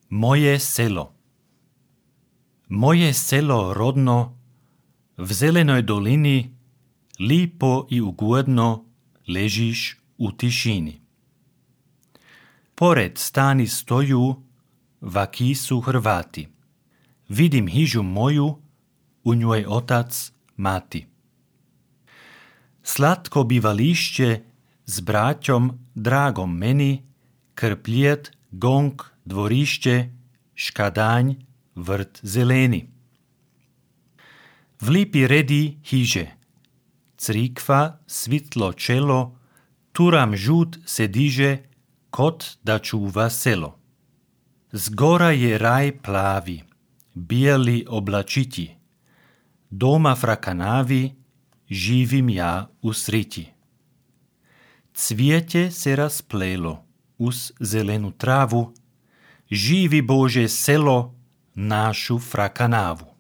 Moje selo. Moje selo rodno, v zelenoj dolini, lipo i ugodno ležiš u tišini. Pored stani stoju, vaki su Hrvati. Vidim hižu moju, u njoj otac, mati. Slatko bivališće s braćom dragom meni, krpljet, gong, dvorišće, škadanj, vrt zeleni. V lipi redi hiže, crikva, svitlo čelo, turam žut se diže, kot da čuva selo. Zgora je raj plavi, bijeli oblačiti, doma frakanavi, živim ja u sriti. Cvijeće se rasplelo uz zelenu travu, živi Bože selo, našu frakanavu.